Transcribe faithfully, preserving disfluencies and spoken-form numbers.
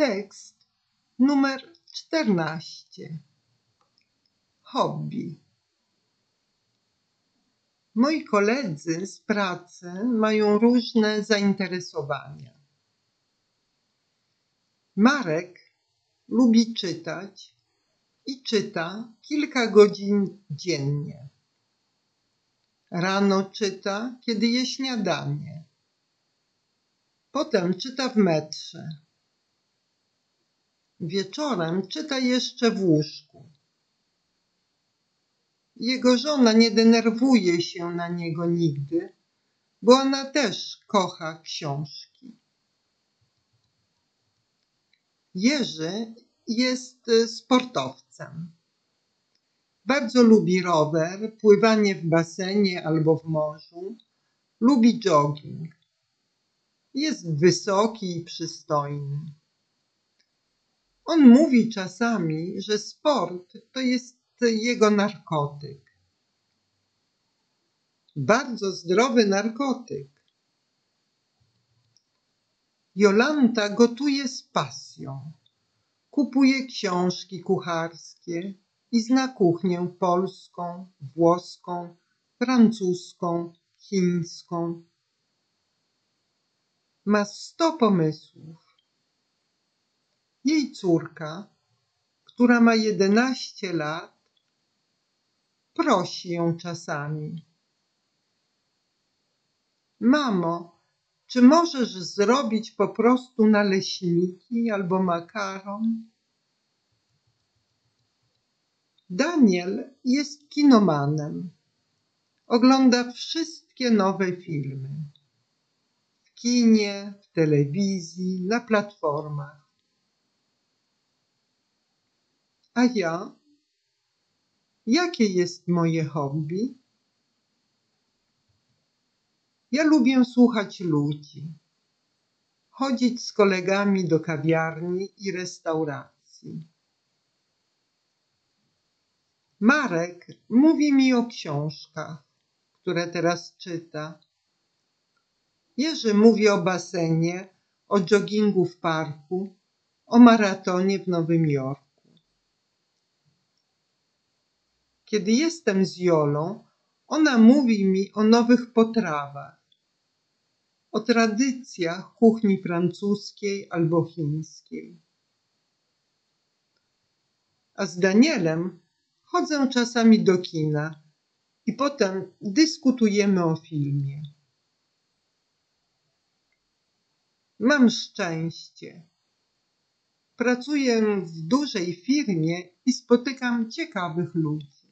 Tekst numer czternaście. Hobby. Moi koledzy z pracy mają różne zainteresowania. Marek lubi czytać i czyta kilka godzin dziennie. Rano czyta, kiedy je śniadanie. Potem czyta w metrze. Wieczorem czyta jeszcze w łóżku. Jego żona nie denerwuje się na niego nigdy, bo ona też kocha książki. Jerzy jest sportowcem. Bardzo lubi rower, pływanie w basenie albo w morzu. Lubi jogging. Jest wysoki i przystojny. On mówi czasami, że sport to jest jego narkotyk. Bardzo zdrowy narkotyk. Jolanta gotuje z pasją. Kupuje książki kucharskie i zna kuchnię polską, włoską, francuską, chińską. Ma sto pomysłów. Jej córka, która ma jedenaście lat, prosi ją czasami: Mamo, czy możesz zrobić po prostu naleśniki albo makaron? Daniel jest kinomanem. Ogląda wszystkie nowe filmy. W kinie, w telewizji, na platformach. A ja? Jakie jest moje hobby? Ja lubię słuchać ludzi, chodzić z kolegami do kawiarni i restauracji. Marek mówi mi o książkach, które teraz czyta. Jerzy mówi o basenie, o joggingu w parku, o maratonie w Nowym Jorku. Kiedy jestem z Jolą, ona mówi mi o nowych potrawach, o tradycjach kuchni francuskiej albo chińskiej. A z Danielem chodzę czasami do kina i potem dyskutujemy o filmie. Mam szczęście. Pracuję w dużej firmie i spotykam ciekawych ludzi.